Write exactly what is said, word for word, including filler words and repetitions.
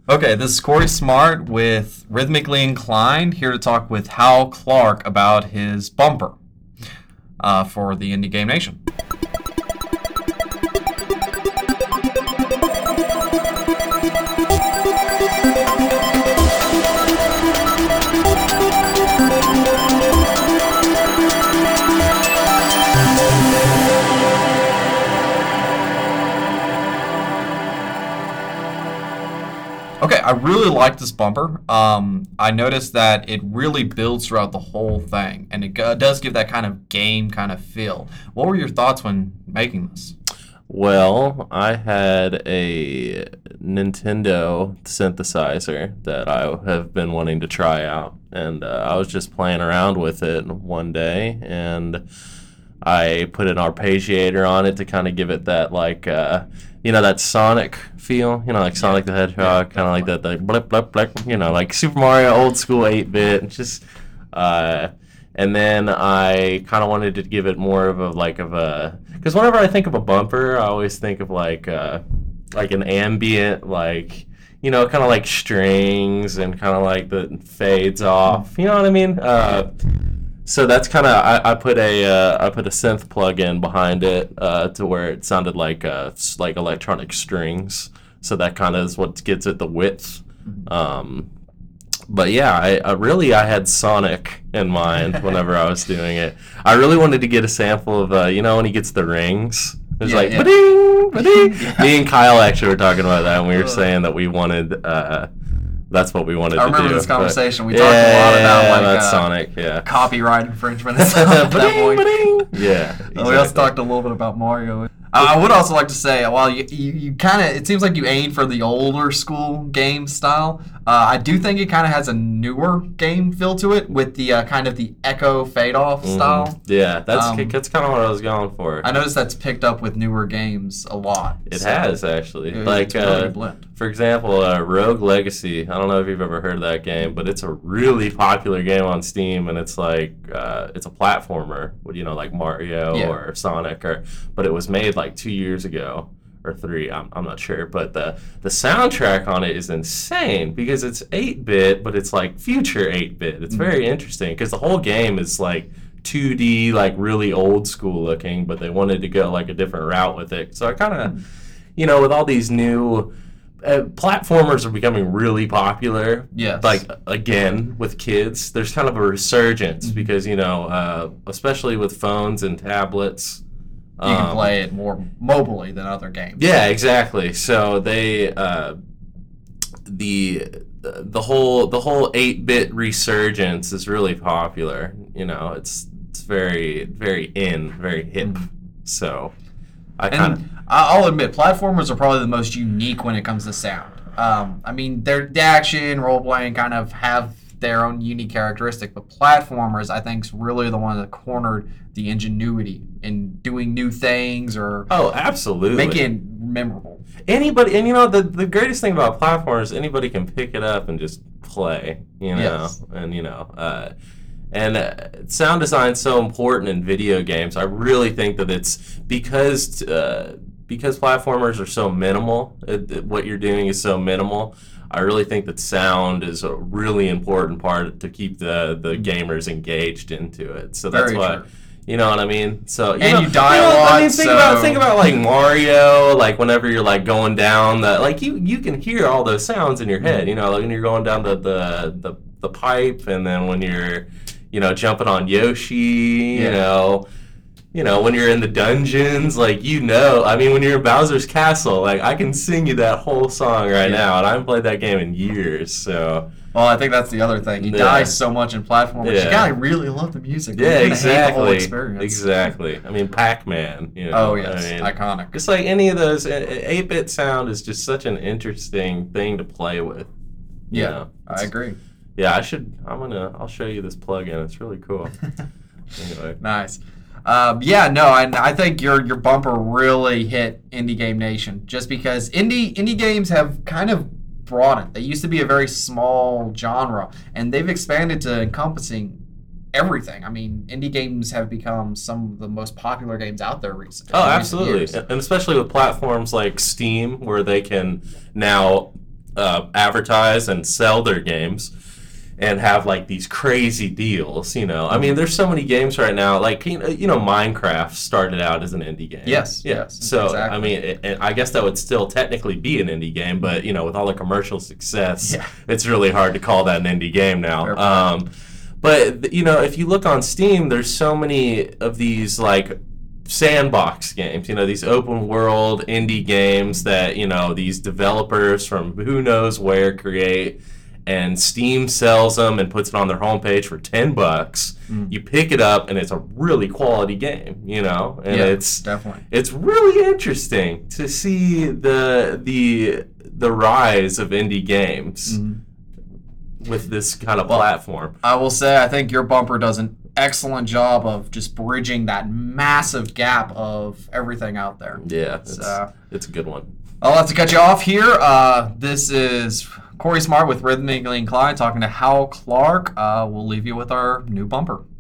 Okay, this is Corey Smart with Rhythmically Inclined, here to talk with Hal Clark about his bumper uh, for the Indie Game Nation. Okay, I really like this bumper. Um, I noticed that it really builds throughout the whole thing, and it uh, does give that kind of game kind of feel. What were your thoughts when making this? Well, I had a Nintendo synthesizer that I have been wanting to try out, and uh, I was just playing around with it one day, and I put an arpeggiator on it to kind of give it that, like, uh, you know, that Sonic feel, you know, like Sonic the Hedgehog, kind of like that, like, blip, blip, blip, you know, like Super Mario old school eight-bit, just, uh, and then I kind of wanted to give it more of a, like, of a, because whenever I think of a bumper, I always think of, like, uh, like an ambient, like, you know, kind of like strings and kind of like the fades off, you know what I mean? Uh, So that's kind of I, I put a uh, I put a synth plug-in behind it uh, to where it sounded like uh, like electronic strings. So that kind of is what gives it the width. Um, but yeah, I, I really I had Sonic in mind whenever I was doing it. I really wanted to get a sample of uh, you know when he gets the rings. It's Yeah, like yeah. ba-ding, ba-ding. Me and Kyle actually were talking about that, and we were saying that we wanted. Uh, That's what we wanted I to do. remember this but- conversation. We yeah, talked a lot about like that's uh, Sonic. Yeah. copyright infringement and stuff at that Ba-ding, point. ba-ding. Yeah. Uh, We also exactly. talked a little bit about Mario. Uh, I would also like to say, while you, you, you kind of, it seems like you aim for the older school game style. Uh, I do think it kind of has a newer game feel to it with the uh, kind of the echo fade off Mhm. style. Yeah, that's Um, that's kind of what I was going for. I noticed that's picked up with newer games a lot. It so has actually. it- like it's really uh, a blend. for example, uh, Rogue Legacy. I don't know if you've ever heard of that game, but it's a really popular game on Steam, and it's like uh, it's a platformer, you know, like Mario Yeah. or Sonic, or but it was made like two years ago or three. I'm I'm not sure, but the the soundtrack on it is insane because it's eight bit, but it's like future eight bit. It's very interesting because the whole game is like two D, like really old school looking, but they wanted to go like a different route with it. So I kind of, you know, with all these new uh, platformers are becoming really popular. Yes. Like again with kids, there's kind of a resurgence Mhm. because you know, uh, especially with phones and tablets. You can um, play it more mobily than other games. Yeah, exactly. So they uh, the the whole the whole eight bit resurgence is really popular. You know, it's it's very very in, very hip. Mhm. So I kind of And I- I'll admit, platformers are probably the most unique when it comes to sound. Um, I mean, they're the action, role playing kind of have their own unique characteristic, but platformers, I think, is really the one that cornered the ingenuity in doing new things or oh, absolutely. making it memorable. Anybody, and you know the the greatest thing about platformers, anybody can pick it up and just play. You know, Yes. and you know. Uh, And uh, sound design is so important in video games. I really think that it's because uh, because platformers are so minimal. It, it- what you're doing is so minimal. I really think that sound is a really important part to keep the, the gamers engaged into it. So that's Very why, true. you know what I mean. So you And know, you die a know, I lot, mean, think so- about think about like Mario. Like whenever you're like going down the like you you can hear all those sounds in your head. You know, like when you're going down the the the, the pipe, and then when you're you know, jumping on Yoshi, you Yeah. know, you know, when you're in the dungeons, like, you know, I mean, when you're in Bowser's Castle, like, I can sing you that whole song right Yeah. now, and I haven't played that game in years, so. Well, I think that's the other thing. You Yeah. die so much in platformers. Yeah. You gotta really love the music. or Yeah, you're gonna hate the whole exactly. experience. Exactly. I mean, Pac-Man, you know. Oh yes, I mean, iconic. just like any of those, eight bit sound is just such an interesting thing to play with. you Yeah, know. I agree. Yeah, I should, I'm gonna, I'll show you this plugin. It's really cool. Anyway. Nice. Um, yeah, no, and I think your your bumper really hit Indie Game Nation just because indie indie games have kind of broadened. They used to be a very small genre, and they've expanded to encompassing everything. I mean, indie games have become some of the most popular games out there recently. Oh, in recent absolutely. years. And especially with platforms like Steam, where they can now uh, advertise and sell their games and have like these crazy deals, you know. I mean, there's so many games right now. Like you know, you know Minecraft started out as an indie game. Yes, yeah. yes, So exactly. I mean, it, it, I guess that would still technically be an indie game, but you know, with all the commercial success, Yeah. it's really hard to call that an indie game now. Fair point. Um, but you know, if you look on Steam, there's so many of these like sandbox games, you know, these open world indie games that, you know, these developers from who knows where create, and Steam sells them and puts it on their homepage for ten bucks. Mm. You pick it up and it's a really quality game, you know, and Yeah, it's definitely. it's really interesting to see the the the rise of indie games Mhm. with this kind of Well, platform. I will say, I think your bumper does an excellent job of just bridging that massive gap of everything out there. Yeah, it's, So- it's a good one. I'll have to cut you off here. Uh, this is Corey Smart with Rhythmically Inclined talking to Hal Clark. Uh, we'll leave you with our new bumper.